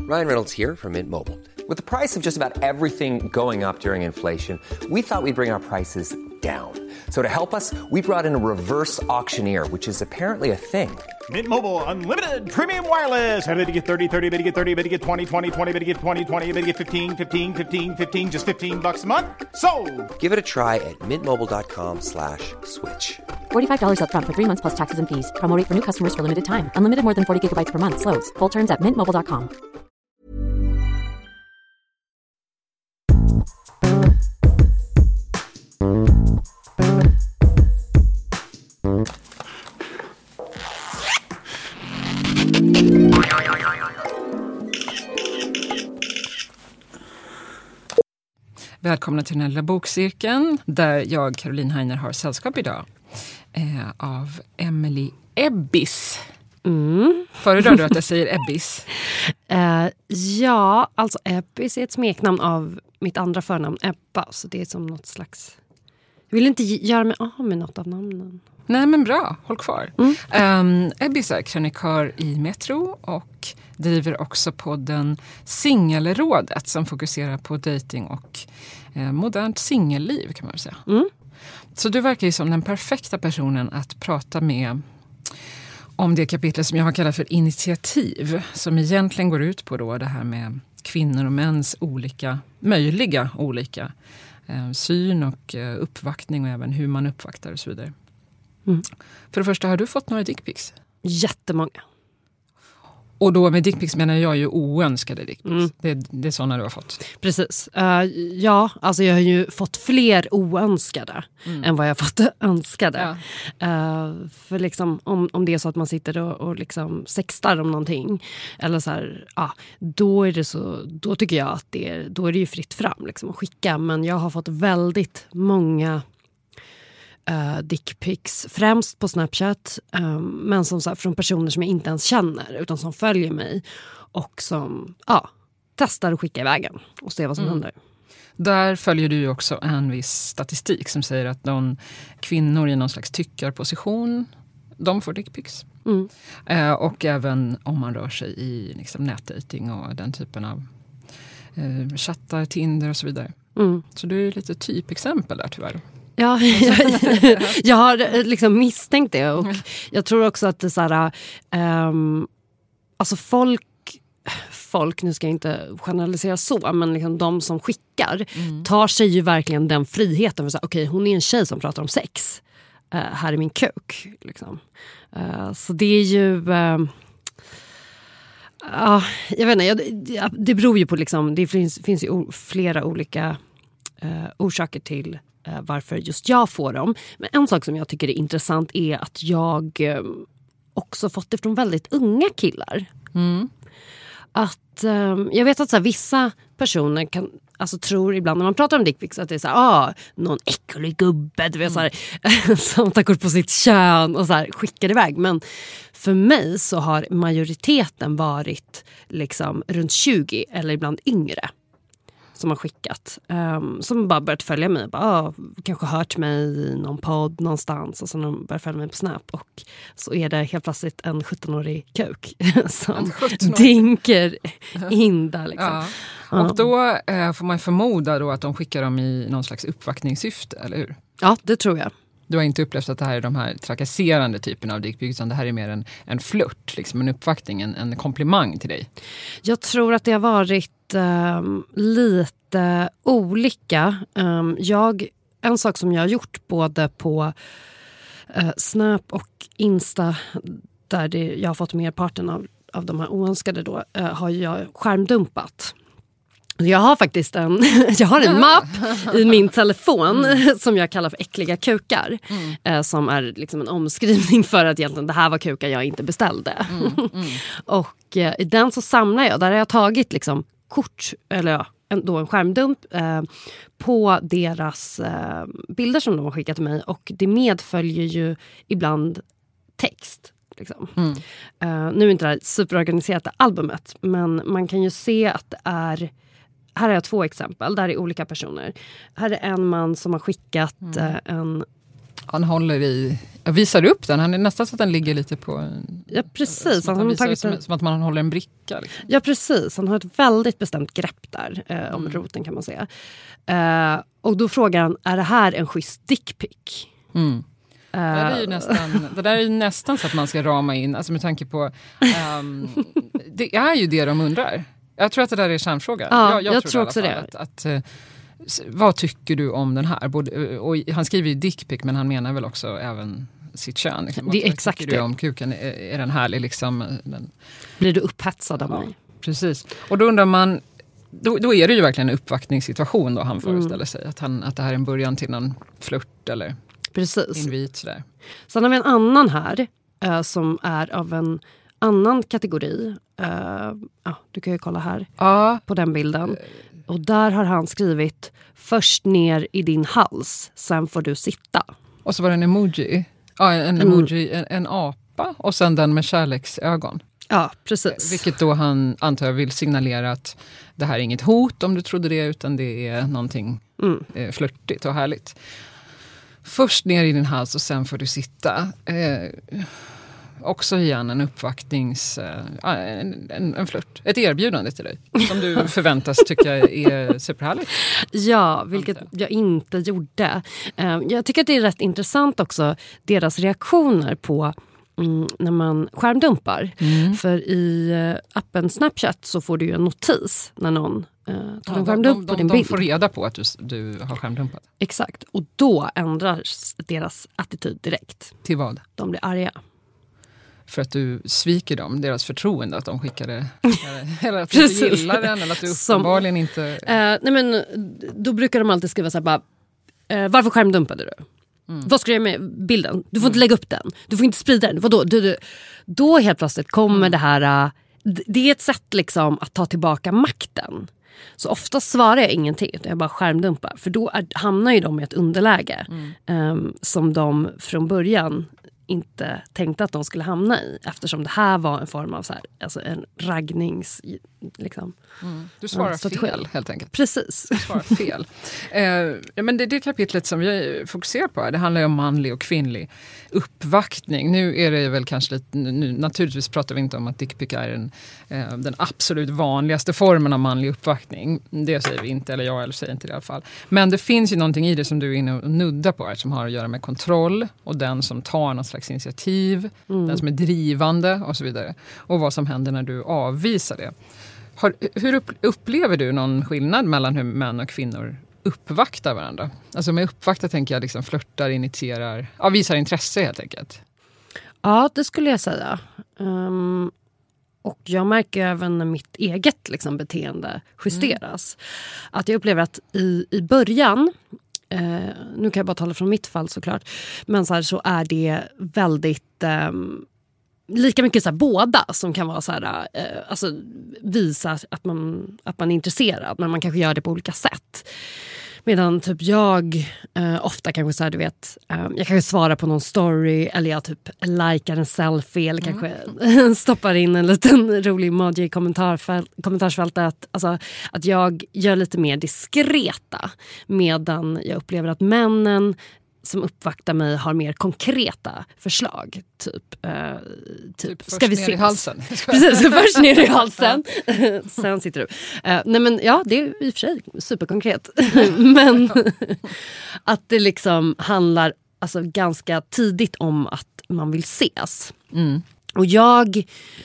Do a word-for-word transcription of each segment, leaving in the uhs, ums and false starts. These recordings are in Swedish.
Ryan Reynolds here from Mint Mobile. With the price of just about everything going up during inflation, we thought we'd bring our prices down. So to help us, we brought in a reverse auctioneer, which is apparently a thing. Mint Mobile Unlimited Premium Wireless. How to get thirty, thirty, how to get thirty, how to get twenty, twenty, twenty, how to get twenty, twenty, how to get fifteen, fifteen, fifteen, fifteen, just fifteen bucks a month? Sold! Give it a try at mintmobile.com slash switch. forty-five dollars up front for three months plus taxes and fees. Promo rate for new customers for limited time. Unlimited more than forty gigabytes per month. Slows full terms at mint mobile dot com. Välkomna till den här lilla bokcirkeln där jag, Caroline Heiner, har sällskap idag eh, av Emily Ebbis. Mm. Föredrar du att jag säger Ebbis? Uh, ja, alltså Ebbis är ett smeknamn av mitt andra förnamn, Ebba. Så det är som något slags... Jag vill inte göra mig av med något av namnen. Nej, men bra. Håll kvar. Mm. Um, Ebbis är krönikör i Metro och driver också podden Singelrådet som fokuserar på dating och eh, modernt singelliv, kan man väl säga. Mm. Så du verkar ju som den perfekta personen att prata med om det kapitel som jag har kallat för initiativ, som egentligen går ut på då det här med kvinnor och mäns olika, möjliga olika eh, syn och eh, uppvaktning och även hur man uppvaktar och så vidare. Mm. För det första, har du fått några dickpics? Jättemånga. Och då med dickpics menar jag ju oönskade dickpics. Mm. Det, det är sådana du har fått. Precis. Uh, ja, alltså jag har ju fått fler oönskade mm. än vad jag har fått önskade. Ja. Uh, för liksom, om, om det är så att man sitter och, och liksom sextar om någonting. Eller så här, ja, då är det så, då tycker jag att det är, då är det ju fritt fram liksom, att skicka. Men jag har fått väldigt många Uh, dickpics, främst på Snapchat, um, men som så här, från personer som jag inte ens känner utan som följer mig och som ja, testar att skicka iväg en och se vad som mm. händer. Där följer du ju också en viss statistik som säger att de kvinnor i någon slags tyckarposition, de får dickpics. Mm. Uh, och även om man rör sig i liksom, nätdating och den typen av uh, chattar, Tinder och så vidare. Mm. Så du är lite typexempel där tyvärr. Ja, jag, jag har liksom misstänkt det och jag tror också att det är så här, um, alltså folk, folk, nu ska jag inte generalisera så, men liksom de som skickar mm. tar sig ju verkligen den friheten för att säga, okej, hon är en tjej som pratar om sex. Uh, här är min kuk. Liksom. Uh, så det är ju... Uh, uh, jag vet inte, jag, det, det beror ju på liksom, det finns, finns ju o, flera olika uh, orsaker till varför just jag får dem. Men en sak som jag tycker är intressant är att jag eh, också fått det från väldigt unga killar. Mm. Att eh, jag vet att så här, vissa personer kan, alltså, tror ibland när man pratar om dickpics att det är så här, ah, någon äcklig gubbe du vet, mm. så här, som tar kort på sitt kön och så här, skickar iväg. Men för mig så har majoriteten varit liksom runt tjugo eller ibland yngre som har skickat. Um, som bara börjat följa mig. Bara, ah, kanske hört mig i någon podd någonstans. Och så de börjar följa mig på Snap. Och så är det helt plötsligt en sjuttonårig kuk som dinker in där. Liksom. Ja. Och då eh, får man förmoda då att de skickar dem i någon slags uppvaktningssyfte, eller hur? Ja, det tror jag. Du har inte upplevt att det här är de här trakasserande typerna av dickpics, utan det här är mer en, en flört, liksom en uppvaktning, en, en komplimang till dig. Jag tror att det har varit um, lite olika. Um, jag, en sak som jag har gjort både på uh, Snap och Insta, där det, jag har fått merparten av, av de här oönskade då, uh, har jag skärmdumpat. Jag har faktiskt en, jag har en mapp i min telefon mm. som jag kallar för äckliga kukar. Mm. Eh, som är liksom en omskrivning för att egentligen det här var kukar jag inte beställde. Mm. Mm. och eh, i den så samlar jag, där har jag tagit liksom kort, eller ja, en, då en skärmdump eh, på deras eh, bilder som de har skickat till mig. Och det medföljer ju ibland text. Liksom. Mm. Uh, nu är inte det här superorganiserat albumet, men man kan ju se att det är... Här har jag två exempel, där är olika personer. Här är en man som har skickat mm. uh, en Han håller i... Jag visar upp den. Han är nästan så att den ligger lite på... En, ja, precis. Som, han han tagit som, en... som att man håller en bricka. Liksom. Ja, precis. Han har ett väldigt bestämt grepp där eh, om mm. roten kan man säga. Eh, och då frågar han, är det här en schysst dickpic? Mm. Det, är ju nästan, det där är ju nästan så att man ska rama in, alltså med tanke på... Um, det är ju det de undrar. Jag tror att det där är kärnfrågan. Ja, jag, jag, jag tror, tror också det. Att, att, uh, vad tycker du om den här? Både, och han skriver ju dickpic, men han menar väl också även sitt kön. Liksom. Det är vad exakt tycker du om kuken? Är, är den härlig? Liksom, den... Blir du upphetsad av ja, mig? Precis. Och då undrar man... Då, då är det ju verkligen en uppvaktningssituation då han föreställer mm. sig. Att, han, att det här är en början till någon flört eller precis. Invit. Sådär. Sen har vi en annan här uh, som är av en annan kategori. Uh, uh, du kan ju kolla här ja. På den bilden. Och där har han skrivit först ner i din hals, sen får du sitta. Och så var det en emoji. Ja, en emoji, mm. en, en apa och sen den med kärleksögon. Ja, precis. Vilket då han antar jag vill signalera att det här är inget hot om du trodde det, utan det är någonting mm. eh, flörtigt och härligt. Först ner i din hals och sen får du sitta. Eh, också igen en uppvaktnings... Eh, en, en, en flört. Ett erbjudande till dig. Som du förväntas tycka är superhärligt. Ja, vilket jag inte gjorde. Eh, jag tycker att det är rätt intressant också, deras reaktioner på mm, när man skärmdumpar. Mm. För i eh, appen Snapchat så får du ju en notis när någon Uh, tar ja, en skärmdump de, de, på din de bild. De får reda på att du, du har skärmdumpat. Exakt. Och då ändras deras attityd direkt. Till vad? De blir arga. För att du sviker dem, deras förtroende att de skickade... eller att du inte gillar den, eller att du uppenbarligen inte... Uh, nej men, då brukar de alltid skriva så här bara... Uh, varför skärmdumpade du? Mm. Vad ska du göra med bilden? Du får mm. inte lägga upp den. Du får inte sprida den. Vadå? Du, du. Då helt plötsligt kommer mm. det här... Uh, det är ett sätt liksom att ta tillbaka makten. Så ofta svarar jag ingenting, jag bara skärmdumpar. För då är, hamnar ju de i ett underläge mm. um, som de från början inte tänkte att de skulle hamna i. Eftersom det här var en form av så här, alltså en raggnings... Liksom, mm. Du svarar fel helt enkelt. Precis. Du svarar fel. eh, men det, det kapitlet som vi fokuserar på, det handlar ju om manlig och kvinnlig uppvaktning. Nu är det väl kanske lite... Nu, naturligtvis pratar vi inte om att dickpic är en, eh, den absolut vanligaste formen av manlig uppvaktning. Det säger vi inte, eller jag eller säger inte det i alla fall. Men det finns ju någonting i det som du är inne och nuddar på här, som har att göra med kontroll och den som tar någon slags initiativ, mm. den som är drivande och så vidare. Och vad som händer när du avvisar det. Har, hur upplever du någon skillnad mellan hur män och kvinnor uppvaktar varandra? Alltså med uppvakta tänker jag liksom flörtar, initierar, ja, visar intresse helt enkelt. Ja, det skulle jag säga. Um, och jag märker även när mitt eget liksom, beteende justeras. Mm. Att jag upplever att i, i början, eh, nu kan jag bara tala från mitt fall såklart, men så, här, så är det väldigt... Um, lika mycket så här, båda som kan vara så här, eh, alltså visa att man, att man är intresserad, men man kanske gör det på olika sätt. Medan typ jag eh, ofta kanske så här, du vet, eh, jag kanske svarar på någon story eller jag typ likar en selfie eller mm. kanske stoppar in en liten rolig emoji i kommentarsfältet. Alltså att jag gör lite mer diskreta, medan jag upplever att männen som uppvaktar mig har mer konkreta förslag. Typ, eh, typ, typ ska vi ner ses? I halsen. Precis, först ner i halsen. Sen sitter du. Eh, nej men ja, det är i och för sig superkonkret. Men att det liksom handlar alltså, ganska tidigt om att man vill ses. Mm. Och jag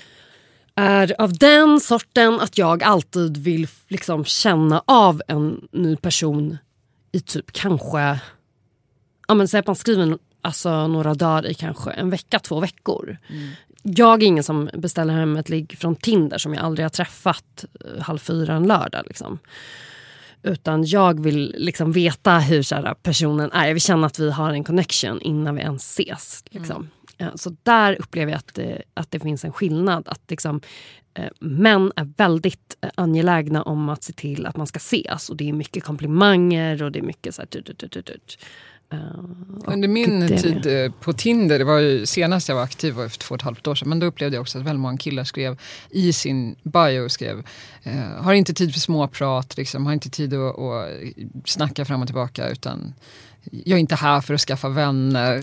är av den sorten att jag alltid vill liksom känna av en ny person i typ kanske... Ja, men säg att man skriver alltså, några dagar i kanske en vecka, två veckor. Mm. Jag är ingen som beställer hem ett ligg från Tinder som jag aldrig har träffat halv fyra en lördag. Liksom. Utan jag vill liksom veta hur så här, personen är. Jag vill känna att vi har en connection innan vi ens ses. Liksom. Mm. Ja, så där upplever jag att det, att det finns en skillnad. Att liksom, eh, män är väldigt eh, angelägna om att se till att man ska ses. Och det är mycket komplimanger och det är mycket så här... Tut, tut, tut, tut. Under min tid på Tinder, det var ju senast jag var aktiv var för två och ett halvt år sedan, men då upplevde jag också att väldigt många killar skrev i sin bio, skrev eh, har inte tid för småprat, liksom, har inte tid att, att snacka fram och tillbaka, utan jag är inte här för att skaffa vänner.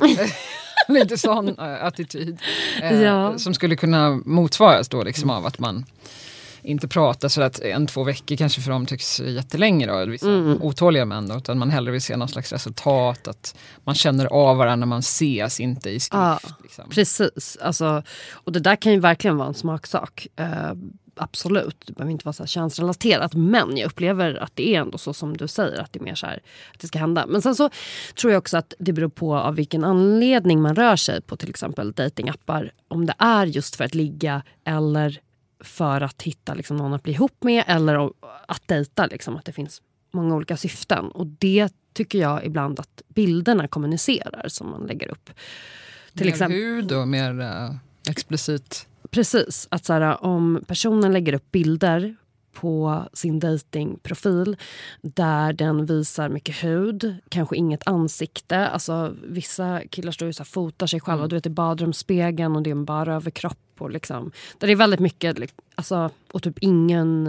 Lite sån uh, attityd. Uh, ja. Som skulle kunna motsvaras då liksom av att man inte pratar så att en, två veckor kanske för dem tycks jättelänge då, vissa mm. otåliga män då, utan man hellre vill se någon slags resultat, att man känner av varandra när man ses, inte i skrift. Ja, liksom. Precis. Alltså, och det där kan ju verkligen vara en smaksak. Uh, absolut, det behöver inte vara så här könsrelaterat, men jag upplever att det är ändå så som du säger, att det är mer så här att det ska hända. Men sen så tror jag också att det beror på av vilken anledning man rör sig på till exempel datingappar, om det är just för att ligga eller för att hitta liksom någon att bli ihop med, eller att dejta, liksom, att det finns många olika syften. Och det tycker jag ibland att bilderna kommunicerar som man lägger upp. Till mer exempel hud och mer uh, explicit. Precis, att så här, om personen lägger upp bilder på sin datingprofil där den visar mycket hud, kanske inget ansikte. Alltså vissa killar står ju så här, fotar sig själva, mm. du vet, i badrumsspegeln och det är bara överkropp och liksom, där det är väldigt mycket alltså, och typ ingen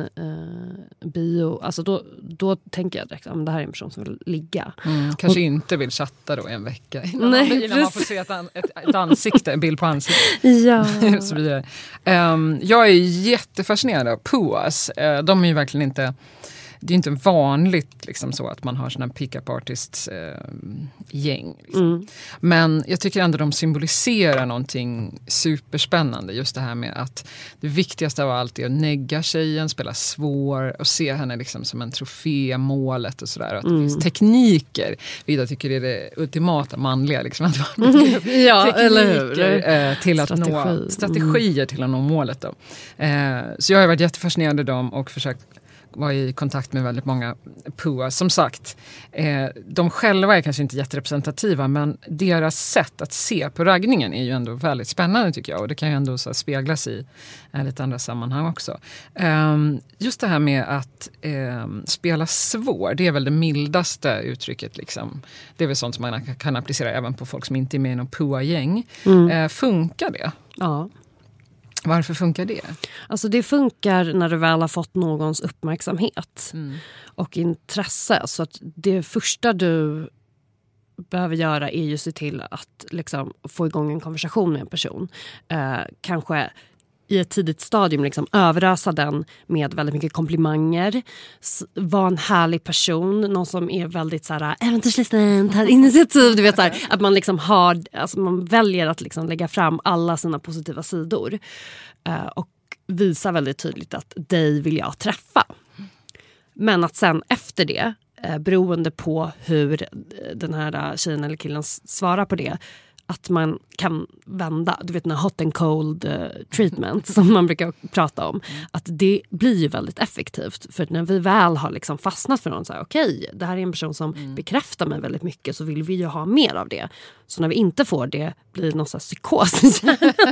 eh, bio, alltså då, då tänker jag direkt att det här är en person som vill ligga. Mm, kanske och, inte vill chatta då en vecka innan, nej, man, innan man får se ett, ett, ett ansikte, en bild på ansiktet. Ja. Så vidare. Um, jag är jättefascinerad av P O A S. Uh, de är ju verkligen inte, det är inte vanligt liksom så att man har såna pick-up artists eh, gäng. Liksom. Mm. Men jag tycker ändå de symboliserar någonting superspännande. Just det här med att det viktigaste av allt är att negga tjejen, spela svår och se henne liksom som en trofé, målet och sådär. Att det mm. finns tekniker. Vida tycker det är det ultimata manliga. Liksom, att man mm. ja, tekniker eller hur? Eh, till att Strategi. nå, strategier mm. till att nå målet. Då. Eh, så jag har varit jättefascinerad av dem och försökt var i kontakt med väldigt många P O A. Som sagt, eh, de själva är kanske inte jätterepresentativa, men deras sätt att se på raggningen är ju ändå väldigt spännande tycker jag. Och det kan ju ändå så här, speglas i eh, lite andra sammanhang också. Eh, just det här med att eh, spela svår, det är väl det mildaste uttrycket. Liksom. Det är väl sånt som man kan applicera även på folk som inte är med i någon P O A-gäng. Mm. Eh, funkar det? Ja. Varför funkar det? Alltså det funkar när du väl har fått någons uppmärksamhet mm. och intresse. Så att det första du behöver göra är ju se till att liksom få igång en konversation med en person. Eh, kanske i ett tidigt stadium liksom överösa den med väldigt mycket komplimanger. Var en härlig person, någon som är väldigt så här äventyrslysten, tar initiativ, du vet så här, att man liksom har, alltså man väljer att liksom lägga fram alla sina positiva sidor uh, och visa väldigt tydligt att dig vill jag träffa. Men att sen efter det, uh, beroende på hur den här tjejen eller killen svarar på det, att man kan vända, du vet den här hot and cold uh, treatment som man brukar prata om, mm. att det blir ju väldigt effektivt. För när vi väl har liksom fastnat för någon så här, okej, okay, det här är en person som mm. bekräftar mig väldigt mycket, så vill vi ju ha mer av det. Så när vi inte får det blir det någon sån här psykos.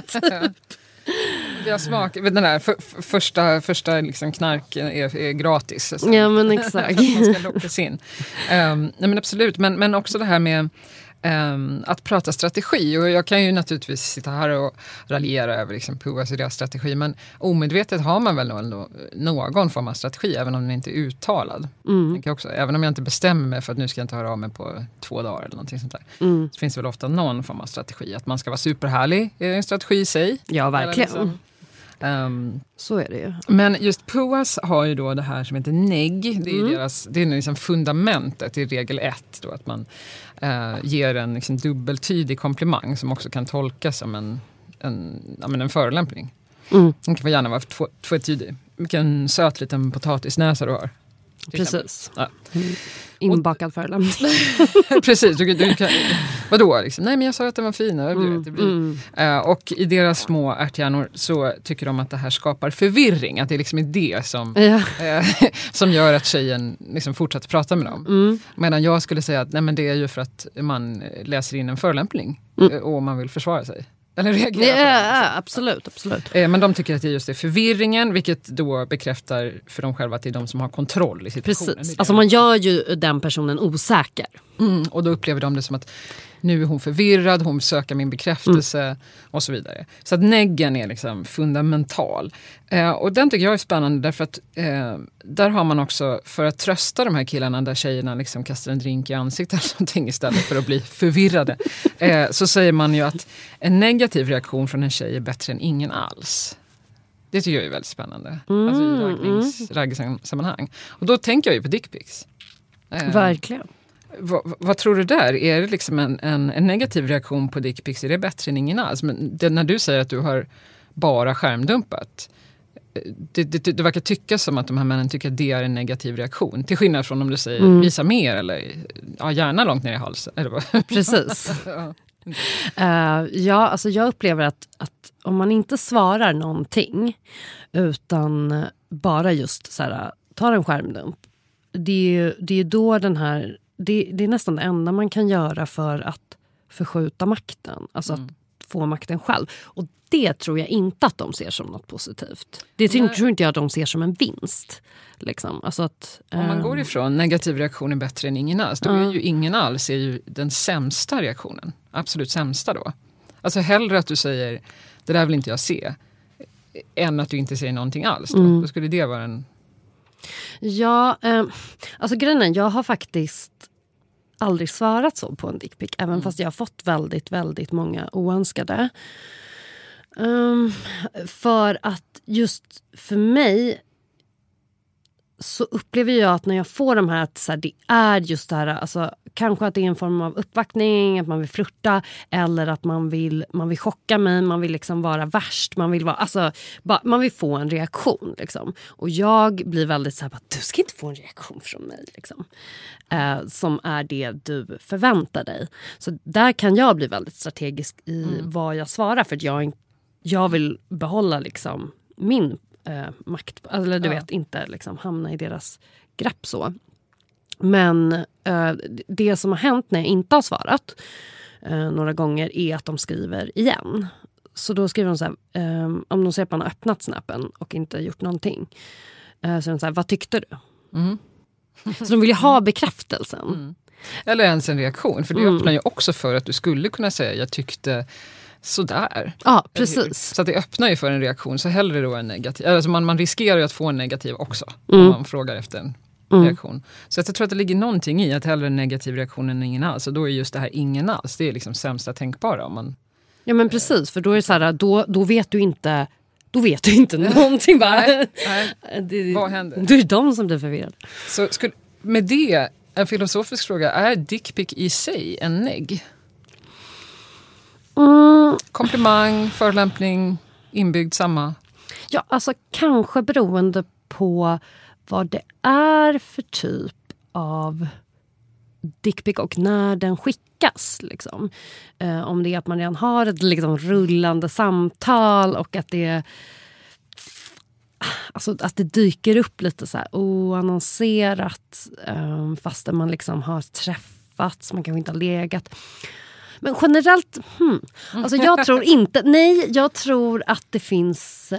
Vi har smak, den där för, för, första, första liksom knark är, är gratis. Så. Ja, men exakt. Man ska lockas in. Um, nej, men absolut, men, men också det här med Um, att prata strategi, och jag kan ju naturligtvis sitta här och raljera över liksom P O A's och deras strategi, men omedvetet har man väl någon, någon form av strategi även om den inte är uttalad. Mm. Jag också, även om jag inte bestämmer mig för att nu ska jag inte höra av mig på två dagar eller någonting sånt där. Mm. Så finns det väl ofta någon form av strategi. Att man ska vara superhärlig är en strategi i sig. Ja, verkligen. Liksom. Um, så är det ju. Men just P O A's har ju då det här som heter negg. Det är mm. deras, det är liksom fundamentet i regel ett då, att man uh, ger en liksom dubbeltydig komplimang som också kan tolkas som en, en, ja, men en förolämpning. Mm. Den kan gärna vara två, tvåtydig. Vilken söt liten potatisnäsa du har. Precis. Ja. Mm. Inbakad förolämpning. Precis. Du, du kan, vadå? Liksom? Nej, men jag sa att den var fin. Mm. Det blir. Mm. Uh, och i deras små ärthjärnor så tycker de att det här skapar förvirring. Att det liksom är det som, ja. uh, som gör att tjejen liksom fortsätter prata med dem. Mm. Medan jag skulle säga att nej, men det är ju för att man läser in en förolämpning mm. och man vill försvara sig. Eller reagera ja, på det. Ja, absolut, absolut. Eh, men de tycker att det är just det förvirringen, vilket då bekräftar för dem själva att det är de som har kontroll i situationen. Precis, alltså man gör ju den personen osäker. Mm, och då upplever de det som att nu är hon förvirrad, hon söker min bekräftelse mm. och så vidare. Så att neggen är liksom fundamental. Eh, och den tycker jag är spännande därför att eh, där har man också, för att trösta de här killarna där tjejerna liksom kastar en drink i ansiktet eller någonting istället för att bli förvirrade, eh, så säger man ju att en negativ reaktion från en tjej är bättre än ingen alls. Det tycker jag är väldigt spännande. Mm, alltså i raggnings, mm. raggsammanhang. Och då tänker jag ju på dickpics. Eh, Verkligen. Vad, vad tror du där? Är det liksom en, en, en negativ reaktion på dickpics? Är det bättre än ingen alls? Men det, när du säger att du har bara skärmdumpat, det, det, det verkar tycka som att de här männen tycker att det är en negativ reaktion. Till skillnad från om du säger mm. visa mer eller ja, gärna långt ner i halsen. Eller Precis. ja. Uh, ja, alltså jag upplever att, att om man inte svarar någonting utan bara just så här, tar en skärmdump, det är ju det är då den här det, det är nästan det enda man kan göra för att förskjuta makten, alltså mm. att få makten själv, och det tror jag inte att de ser som något positivt. Det tror, tror inte jag att de ser som en vinst. Liksom. Alltså att, om man um... går ifrån negativ reaktion är bättre än ingen alls, då är uh. ju ingen alls är ju den sämsta reaktionen. Absolut sämsta då. Alltså hellre att du säger det där vill inte jag se än att du inte säger någonting alls. Då, mm. då skulle det vara en... Ja, eh, alltså grejen är, jag har faktiskt aldrig svarat så på en dickpic, även mm. fast jag har fått väldigt, väldigt många oönskade. Um, för att just för mig så upplever jag att när jag får de här, att så här, det är just det här, alltså, kanske att det är en form av uppvaktning, att man vill flirta, eller att man vill, man vill chocka mig, man vill liksom vara värst, man vill vara, alltså, bara, man vill få en reaktion liksom. Och jag blir väldigt så här, bara, du ska inte få en reaktion från mig liksom. Eh, som är det du förväntar dig. Så där kan jag bli väldigt strategisk i mm. vad jag svarar, för att jag, jag vill behålla liksom min eh, makt, eller du ja. vet, inte liksom hamna i deras grepp så. Men eh, det som har hänt när jag inte har svarat eh, några gånger är att de skriver igen. Så då skriver de så här, eh, om de ser att man har öppnat snappen och inte gjort någonting. Eh, så de så här, vad tyckte du? Mm. Så de vill ju ha bekräftelsen. Mm. Eller ens en reaktion, för det mm. öppnar ju också för att du skulle kunna säga, jag tyckte sådär. Ja, precis. Så att det öppnar ju för en reaktion, så hellre då en negativ. Alltså man, man riskerar ju att få en negativ också, mm. om man frågar efter en Mm. reaktion. Så jag tror att det ligger någonting i att hellre en negativ reaktion än ingen alls. Och då är just det här ingen alls, det är liksom sämsta tänkbara. Om man, ja men precis, för då är det så här, då, då vet du inte då vet du inte någonting bara. Nej, nej. Det, vad händer? Det är de som blir förvirrade. Så skulle, med det, en filosofisk fråga, är dickpic i sig en negg? Mm. Komplimang, förolämpning, inbyggd samma? Ja, alltså kanske beroende på vad det är för typ av dickpic och när den skickas. Liksom. Eh, om det är att man redan har ett liksom, rullande samtal och att det alltså, att det dyker upp lite så här oannonserat eh, fastän man liksom har träffats, man kanske inte har legat. Men generellt, hmm, alltså jag tror inte, nej, jag tror att det finns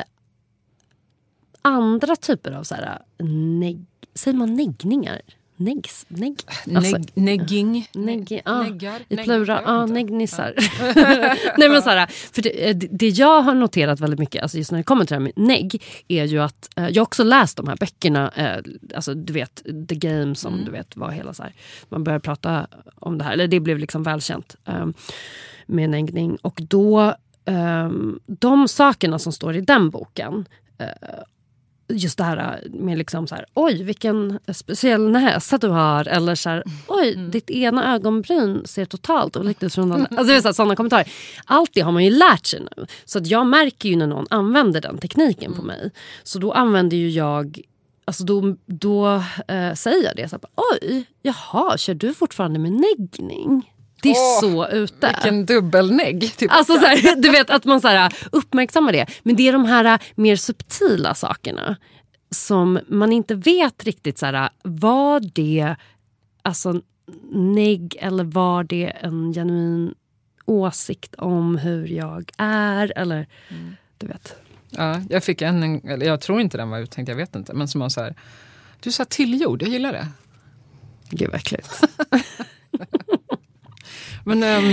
andra typer av så här neg, säger man neggningar? Neggs, negg, alltså, Neg, negging, negg, ah, neggar, i plural, ja, ah, neggnissar. Ja. Nej men så här, för det, det jag har noterat väldigt mycket, alltså just när det kommer till det här med negg, är ju att eh, jag också läst de här böckerna, eh, alltså du vet The Game som mm. du vet var hela så här, man började prata om det här, eller det blev liksom välkänt eh, med neggning, och då eh, de sakerna som står i den boken, eh, just det här med liksom så här, oj vilken speciell näsa du har, eller så här, oj mm. ditt ena ögonbryn ser totalt olikt ut från alla. Alltså det är så här, sådana kommentarer. Allt det har man ju lärt sig nu. Så att jag märker ju när någon använder den tekniken mm. på mig. Så då använder ju jag, alltså då, då äh, säger jag det så här, oj, jaha, kör du fortfarande med neggning? Det är oh, så ute. Vilken dubbelnägg. Typ. Alltså så här, du vet att man så här, uppmärksammar det. Men det är de här mer subtila sakerna som man inte vet riktigt så här, var det alltså negg eller var det en genuin åsikt om hur jag är eller mm. du vet. Ja, jag fick en, eller jag tror inte den var uttänkt, jag vet inte, men som var så här, du sa tillgjord, jag gillar det. Gud vad äckligt. Men um,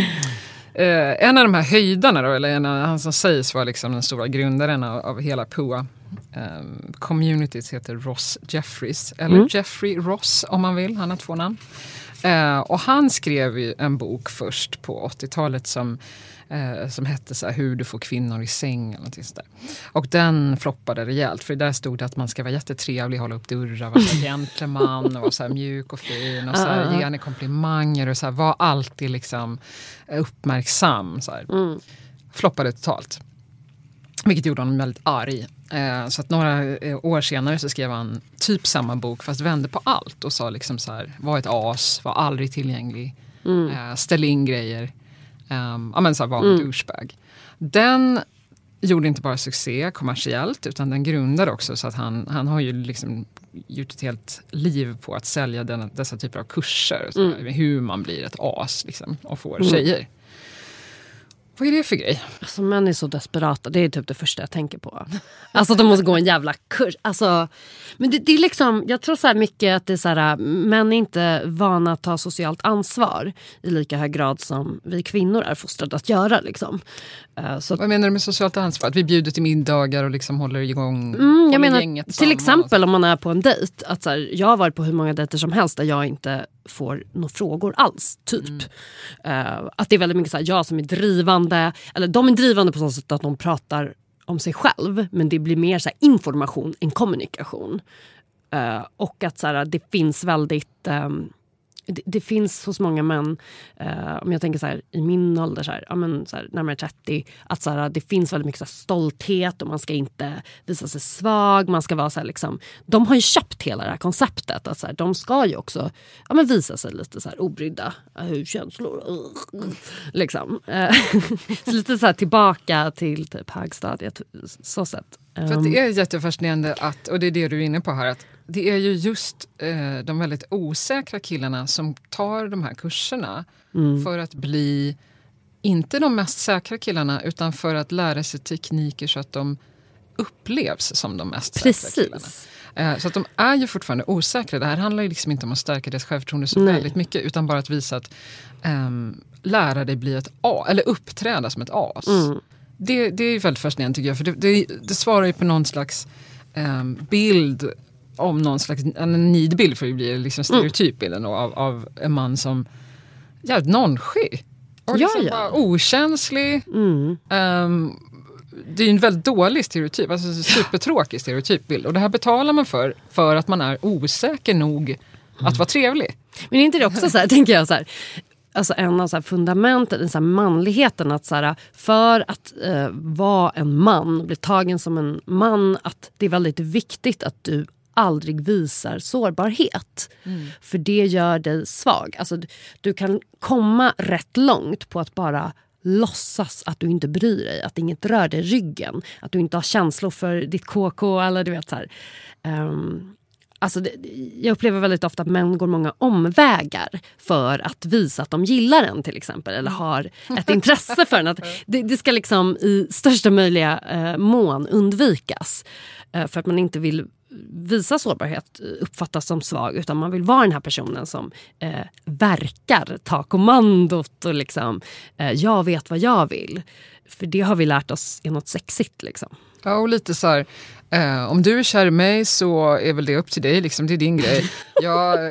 eh, en av de här höjdarna då, eller en av han som sägs vara liksom den stora grundaren av, av hela P O A um, communities heter Ross Jeffries, eller mm. Jeffrey Ross om man vill, han har två namn. Uh, och han skrev ju en bok först på åttiotalet som Eh, som hette så här, hur du får kvinnor i säng eller någonting sådär. Och den floppade rejält, för där stod det att man ska vara jättetrevlig, hålla upp dörrar, vara gentleman och vara så här mjuk och fin och så här, ge henne komplimanger och så här, vara alltid liksom uppmärksam så här. Mm. Floppade totalt. Vilket gjorde honom väldigt arg. Eh, så att några eh, år senare så skrev han typ samma bok fast vände på allt och sa liksom så här, var ett as, var aldrig tillgänglig, mm. eh, ställ in grejer. Um, ja men så här var en mm. douchebag. Den gjorde inte bara succé kommersiellt utan den grundade också så att han, han har ju liksom gjort ett helt liv på att sälja den, dessa typer av kurser. Så mm. hur man blir ett as liksom, och får mm. tjejer. Vad är det för grej? Alltså män är så desperata. Det är typ det första jag tänker på. Alltså de måste gå en jävla kurs. Alltså, men det, det är liksom, jag tror så här mycket att det är så här, män är inte vana att ta socialt ansvar i lika hög grad som vi kvinnor är fostrade att göra liksom. Uh, så vad menar du med socialt ansvar? Att vi bjuder till middagar och liksom håller igång mm, jag menar, gänget till exempel om man är på en dejt. Att så här, jag har varit på hur många dejter som helst där jag inte får några frågor alls, typ. Mm. Uh, att det är väldigt mycket så här, jag som är drivande, eller de är drivande på så sätt att de pratar om sig själv, men det blir mer så här information än kommunikation. Uh, och att så här, det finns väldigt... Um, Det, det finns hos många män, eh, om jag tänker så här, i min ålder, så här, ja, men, så här, närmare trettio, att så här, det finns väldigt mycket så här, stolthet och man ska inte visa sig svag, man ska vara så här, liksom, de har ju köpt hela det här konceptet, att så här, de ska ju också ja, men visa sig lite så här obrydda, hur känslor, uh, liksom. så lite så här tillbaka till typ högstadiet, så sätt. För att det är jättefascinerande att, och det är det du är inne på här, att det är ju just eh, de väldigt osäkra killarna som tar de här kurserna mm. för att bli, inte de mest säkra killarna, utan för att lära sig tekniker så att de upplevs som de mest Precis. säkra killarna. Eh, så att de är ju fortfarande osäkra. Det här handlar ju liksom inte om att stärka deras självförtroende så Nej. väldigt mycket, utan bara att visa att eh, lära dig bli ett A, eller uppträda som ett as. Mm. Det, det är ju väldigt fascinerande tycker jag, för det, det, det svarar ju på någon slags eh, bild om någon slags, en nidbild för det blir liksom stereotypbilden mm. av, av en man som jävligt nonchig och liksom ja, ja. bara okänslig. Mm. Um, det är ju en väldigt dålig stereotyp, alltså supertråkig stereotypbild, och det här betalar man för för att man är osäker nog mm. att vara trevlig. Men är inte det också så här, tänker jag så här, alltså en av så här fundamenten i så här manligheten, att så här, för att eh, vara en man, bli tagen som en man, att det är väldigt viktigt att du aldrig visar sårbarhet. Mm. För det gör dig svag. Alltså, du, du kan komma rätt långt på att bara låtsas att du inte bryr dig, att inget rör dig i ryggen, att du inte har känslor för ditt K K eller du vet så här. Um, alltså det, jag upplever väldigt ofta att män går många omvägar för att visa att de gillar en till exempel, eller har ett intresse för en. Att det, det ska liksom i största möjliga uh, mån undvikas uh, för att man inte vill visa sårbarhet, uppfattas som svag, utan man vill vara den här personen som eh, verkar ta kommandot och liksom eh, jag vet vad jag vill, för det har vi lärt oss är något sexigt liksom. Ja, och lite så här, eh, om du är kär i mig så är väl det upp till dig liksom, det är din grej. jag,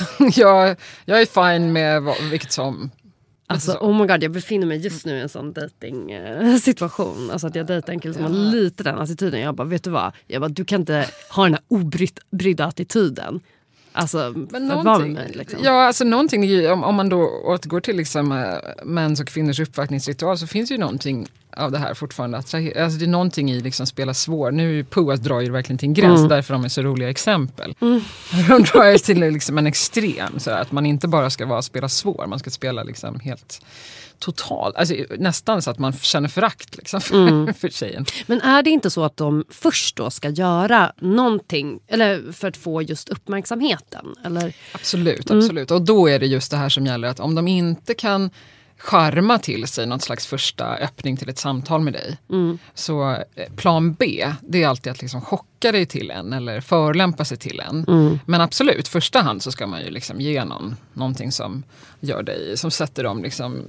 jag, jag är fine med vad, vilket som. Alltså, oh my god, jag befinner mig just nu i en sån dating-situation. Alltså att jag dejtar en kille som har lite den attityden. Jag bara, vet du vad? Jag bara, du kan inte ha den här obrydda attityden. Alltså, men någonting, mig, liksom. Ja, alltså någonting, om, om man då återgår till liksom, äh, mäns och kvinnors uppvaktningsritual, så finns ju någonting av det här fortfarande. Alltså, det är någonting i liksom spela svår. Nu P O A drar ju verkligen till en gräns, mm. därför de är så roliga exempel. Mm. De drar ju till liksom en extrem, så att man inte bara ska vara spela svår, man ska spela liksom helt totalt, alltså nästan så att man känner förakt liksom för, mm. för tjejen. Men är det inte så att de först då ska göra någonting, eller för att få just uppmärksamheten? Eller? Absolut, absolut. Mm. Och då är det just det här som gäller, att om de inte kan charma till sig något slags första öppning till ett samtal med dig, mm. så plan B, det är alltid att liksom chocka locka dig till en eller förlämpa sig till en. Mm. Men absolut, första hand så ska man ju liksom ge någon någonting som gör dig, som sätter dem liksom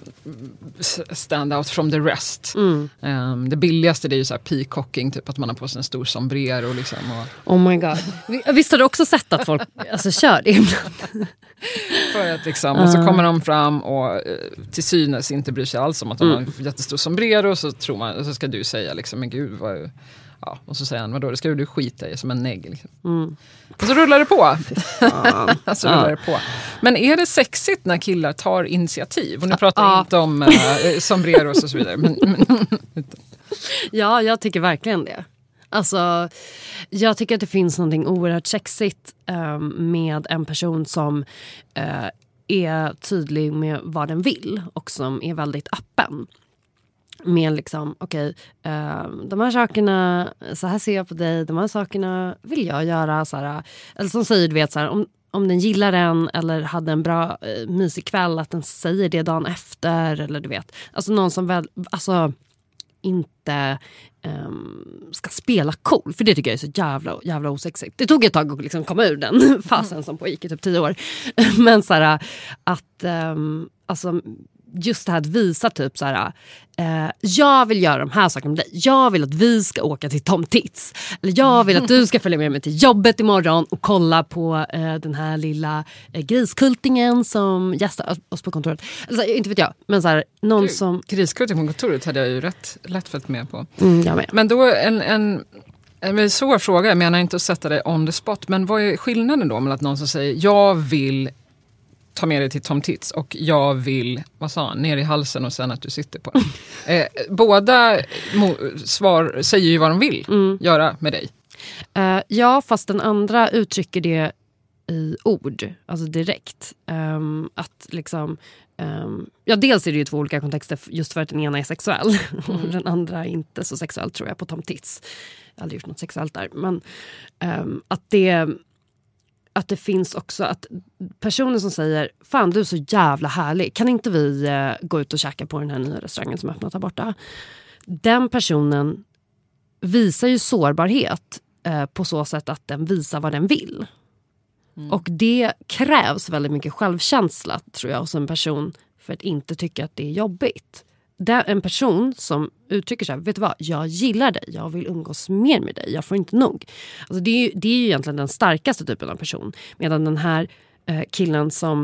stand out from the rest. Mm. Um, det billigaste det är ju så här peacocking, typ att man har på sig en stor sombrero liksom. Och... Oh my god. Visst har du också sett att folk alltså, kör det ibland? För att liksom, och så kommer de fram och eh, till synes inte bryr sig alls om att de Mm. har en jättestor sombrero, och så tror man, och så ska du säga liksom, men gud vad, ja, och så säger han, vadå, det ska du skita i som en negg liksom. Mm. Och så rullar det på. Ja. så rullar det på. Men är det sexigt när killar tar initiativ? Och nu pratar Ja. jag inte om eh, sombreros och så vidare. Men, men, Ja, jag tycker verkligen det. Alltså, jag tycker att det finns någonting oerhört sexigt um, med en person som uh, är tydlig med vad den vill och som är väldigt öppen. Med liksom, okej, okay, uh, de här sakerna, så här ser jag på dig, de här sakerna vill jag göra. Så här, eller som säger, du vet, så här, om, om den gillar den eller hade en bra uh, mysig kväll, att den säger det dagen efter, eller du vet. Alltså någon som väl, alltså inte um, ska spela cool, för det tycker jag är så jävla, jävla osexigt. Det tog ett tag att liksom komma ur den fasen som pågick i typ tio år. Men så här, att um, alltså just det här att visa typ så här, eh, jag vill göra de här sakerna med dig. Jag vill att vi ska åka till Tom Tits. Eller jag vill att du ska följa med mig till jobbet imorgon och kolla på eh, den här lilla eh, griskultingen som gästar oss på kontoret. Alltså, inte vet jag, men så här, någon Gud, som... Griskulting på kontoret hade jag ju rätt lätt följt med på. Mm, jag med. Men då en... en En svår fråga, jag menar inte att sätta dig on the spot, men vad är skillnaden då mellan att någon som säger jag vill ta med dig till Tom Tits och jag vill, vad sa han, ner i halsen och sen att du sitter på den. eh, båda mo- svar säger ju vad de vill mm. göra med dig. Uh, ja, fast den andra uttrycker det i ord, alltså direkt. Um, att liksom, um, ja, dels är det ju två olika kontexter just för att den ena är sexuell mm. och den andra är inte så sexuell, tror jag, på Tom Tits. Jag har aldrig gjort något sexuellt där, men um, att det att det finns också att personer som säger fan, du är så jävla härlig, kan inte vi uh, gå ut och käka på den här nya restaurangen som öppnat här borta? Den personen visar ju sårbarhet uh, på så sätt att den visar vad den vill. Mm. Och det krävs väldigt mycket självkänsla, tror jag, hos en person för att inte tycka att det är jobbigt. Det är en person som uttrycker så här, vet du vad, jag gillar dig, jag vill umgås mer med dig, jag får inte nog. Alltså det är ju, det är ju egentligen den starkaste typen av person. Medan den här eh, killen som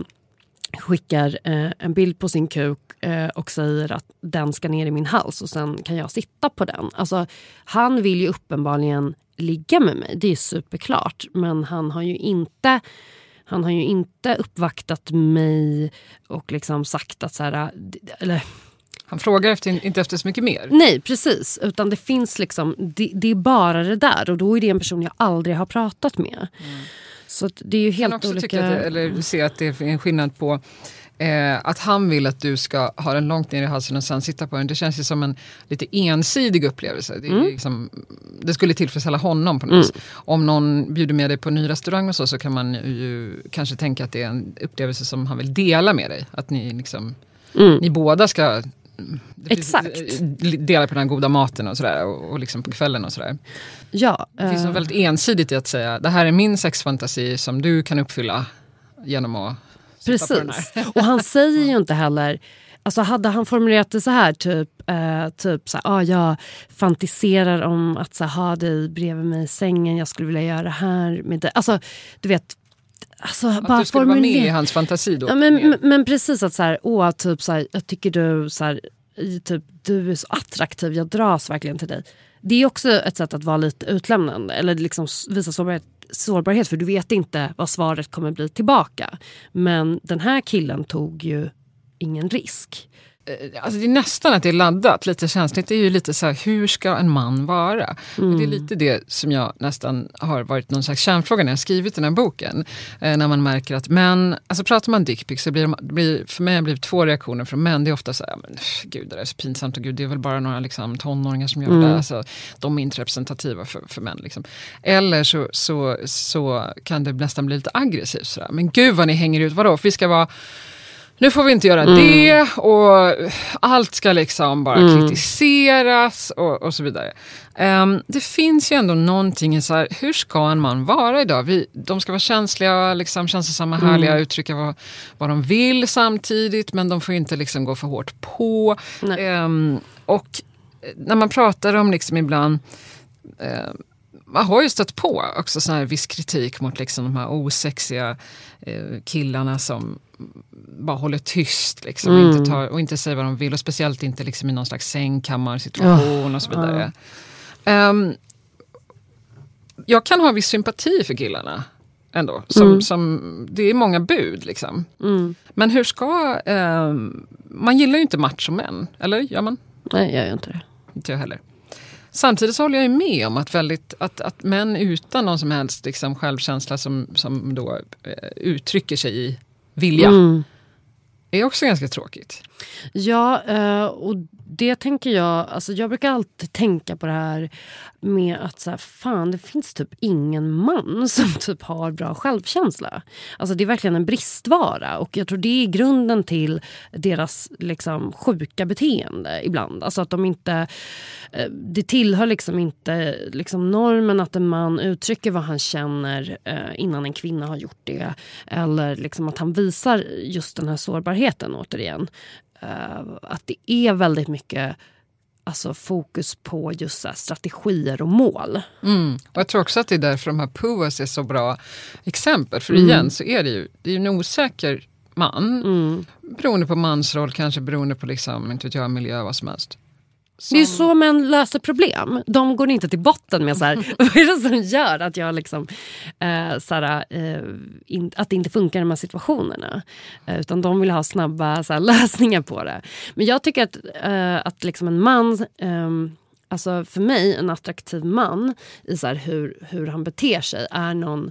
skickar eh, en bild på sin kuk eh, och säger att den ska ner i min hals och sen kan jag sitta på den. Alltså han vill ju uppenbarligen ligga med mig, det är superklart. Men han har ju inte... Han har ju inte uppvaktat mig och liksom sagt att så här... Eller, han frågar efter, inte efter så mycket mer. Nej, precis. Utan det finns liksom... Det, det är bara det där. Och då är det en person jag aldrig har pratat med. Mm. Så att det är ju helt också olika... Att det, eller se att det är en skillnad på... Eh, att han vill att du ska ha den långt ner i halsen och sen sitta på den. Det känns ju som en lite ensidig upplevelse. Det, är mm. liksom, det skulle tillfredsställa honom på något mm. vis. Om någon bjuder med dig på en ny restaurang och så, så kan man ju kanske tänka att det är en upplevelse som han vill dela med dig. Att ni liksom, mm. ni båda ska Exakt. dela på den här goda maten och sådär. Och, och liksom på kvällen och sådär. Ja, det finns uh... väldigt ensidigt i att säga, det här är min sexfantasi som du kan uppfylla genom att... Precis, och han säger ju inte heller, alltså hade han formulerat det så här typ, eh, typ så här, ah, jag fantiserar om att så här, ha dig bredvid mig i sängen, jag skulle vilja göra det här med dig, alltså du vet, alltså, att bara du skulle formulera... vara med i hans fantasi då? Ja, men, men, men precis att så här, åh, typ så här, jag tycker du så här, typ, du är så attraktiv, jag dras verkligen till dig. Det är också ett sätt att vara lite utlämnande eller liksom visa sårbarhet, sårbarhet, för du vet inte vad svaret kommer bli tillbaka. Men den här killen tog ju ingen risk. Alltså det är nästan att det är laddat, lite känsligt. Det är ju lite så här, hur ska en man vara? Mm. Det är lite det som jag nästan har varit någon slags kärnfråga när jag skrivit den här boken. Eh, när man märker att män, alltså pratar man dickpics så blir det blir, för mig har det blivit två reaktioner från män. Det är ofta så här, men gud det är så pinsamt och gud det är väl bara några liksom, tonåringar som gör mm. det. Alltså, de är inte representativa för, för män. Liksom. Eller så, så, så kan det nästan bli lite aggressivt. Så där. Men gud vad ni hänger ut, vadå? För vi ska vara nu får vi inte göra mm. det och allt ska liksom bara mm. kritiseras och, och så vidare. Um, det finns ju ändå någonting i så här, hur ska en man vara idag? Vi, de ska vara känsliga, liksom, känslosamma, härliga, mm. uttrycka vad, vad de vill samtidigt, men de får inte liksom gå för hårt på. Um, och när man pratar om liksom ibland... Uh, man har ju stött på också sån här viss kritik mot liksom de här osexiga eh, killarna som bara håller tyst liksom, mm. och, inte tar, och inte säger vad de vill, och speciellt inte liksom i någon slags sängkammarsituation oh. och så vidare. Oh. Um, jag kan ha viss sympati för killarna ändå. Som, mm. som, det är många bud liksom. Mm. Men hur ska... Um, man gillar ju inte machomän, eller gör man? Nej, jag gör inte det. Inte jag heller. Samtidigt så håller jag ju med om att, väldigt, att, att män utan någon som helst liksom självkänsla som, som då eh, uttrycker sig i vilja mm. är också ganska tråkigt. Ja, och det tänker jag, alltså jag brukar alltid tänka på det här med att så här, fan, det finns typ ingen man som typ har bra självkänsla. Alltså det är verkligen en bristvara, och jag tror det är grunden till deras liksom sjuka beteende ibland. Alltså att de inte, det tillhör liksom inte liksom normen att en man uttrycker vad han känner innan en kvinna har gjort det, eller liksom att han visar just den här sårbarheten återigen. Uh, att det är väldigt mycket alltså, fokus på just så här, strategier och mål. Mm. Och jag tror också att det är därför de här P U A S är så bra exempel. För mm. igen så är det ju, det är ju en osäker man. Mm. Beroende på mansroll, kanske beroende på liksom, inte vet jag, miljö, vad som helst. Som... Det är så män löser problem. De går inte till botten med så här, vad är det som gör att jag liksom eh, så här, eh, in, att det inte funkar i de här situationerna. Eh, utan de vill ha snabba så här, lösningar på det. Men jag tycker att, eh, att liksom en man, eh, alltså för mig en attraktiv man i så här, hur, hur han beter sig är någon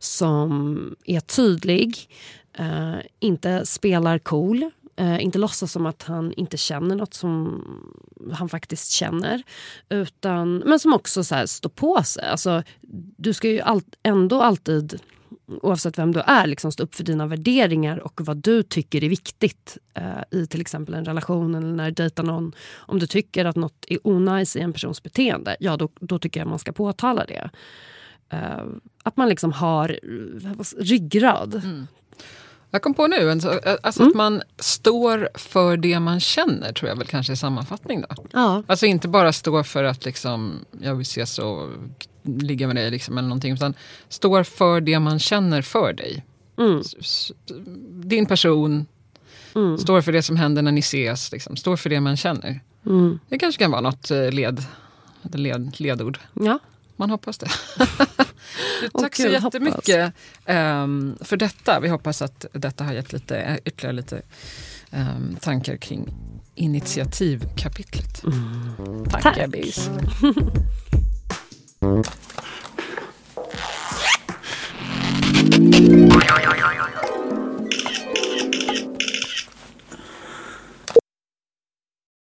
som är tydlig, eh, inte spelar cool. Uh, inte låtsas som att han inte känner något som han faktiskt känner, utan, men som också så här, står på sig. Alltså, du ska ju all, ändå alltid, oavsett vem du är, liksom stå upp för dina värderingar och vad du tycker är viktigt uh, i till exempel en relation eller när du dejtar någon. Om du tycker att något är onajs i en persons beteende, ja då, då tycker jag man ska påtala det. Uh, att man liksom har ryggrad. Mm. Jag kom på nu, alltså mm. att man står för det man känner, tror jag väl kanske är sammanfattning då. Ja. Alltså inte bara stå för att liksom, jag vill ses och ligga med dig liksom, eller någonting, utan står för det man känner för dig. Mm. Din person, mm. står för det som händer när ni ses, liksom, står för det man känner. Mm. Det kanske kan vara något led, led, ledord. Ja. Man hoppas det. Tack så jättemycket um, för detta. Vi hoppas att detta har gett lite, ytterligare lite um, tankar kring initiativkapitlet. Mm. Tack, Tack. Ebbis.